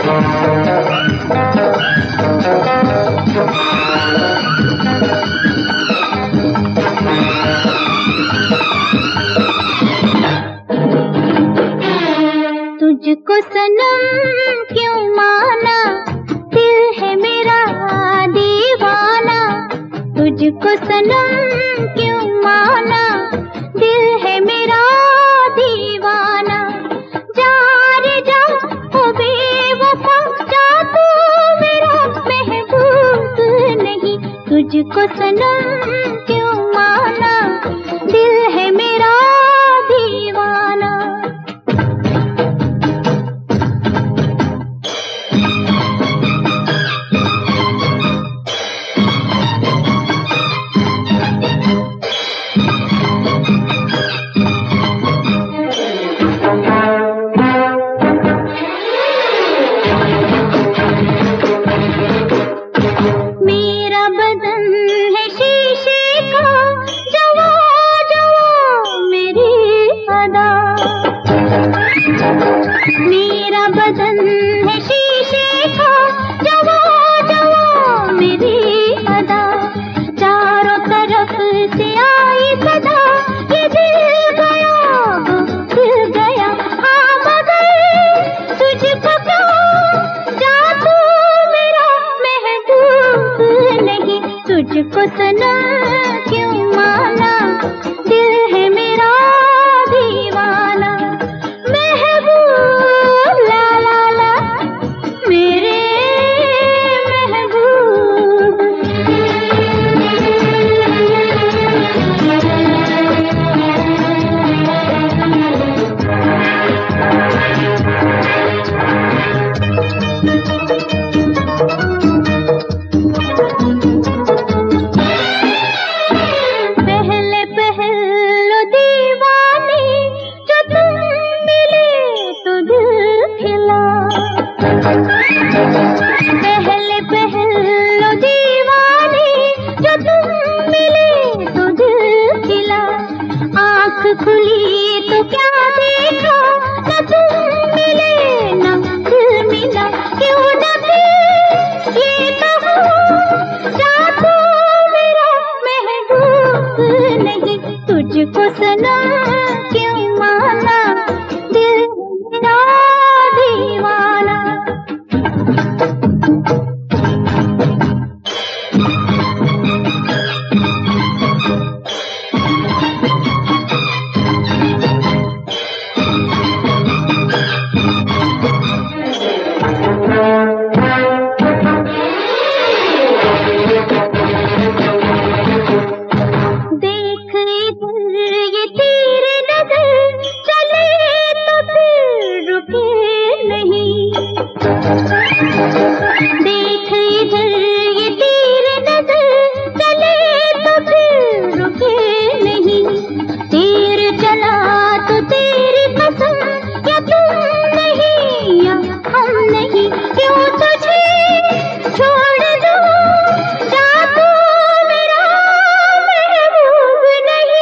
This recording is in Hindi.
तुझको सनम क्यों माना, दिल है मेरा दीवाना। तुझको सनम क्यों माना, दिल है मेरा दीवाना। जा रे जा ओ बेवफा, जा तू मेरा महबूब नहीं। तुझको सनम क्यों माना, दिल है मेरा दीवाना। मेरा बदन है शीशे का, जवा जवा मेरी अदा। मेरा बदन है शीशे का, जवा जवा मेरी अदा। चारों तरफ से आई सदा, ये दिल गया वो दिल गया। हाँ मगर तुझको क्यों, जा तू मेरा महबूब नहीं। तुझको सनम क्यों माना, दिल है मेरा दीवाना। महबूब ला ला ला मेरे महबूब। पहले पहलो दीवानी, जो तुम मिले तो दिल खिला। पहले पहलो दीवानी, जो तुम मिले तो दिल खिला। आँख खुली तो क्या देखा, न तुम मिले न दिल मिला। क्यों न फिर ये कहो, जा तू मेरा महबूब नहीं। तुझको सनम क्यों माना, दिल मेरा दीवाना। देख इधर ये तेरे नजर, चले तो फिर रुके नहीं। देख इधर ये तेरे नजर, चले तो फिर रुके नहीं। तीर चला तो तेरी पसंद, या तुम नहीं या हम नहीं। क्यों तुझे छोड़ दूं, जा तू मेरा महबूब नहीं।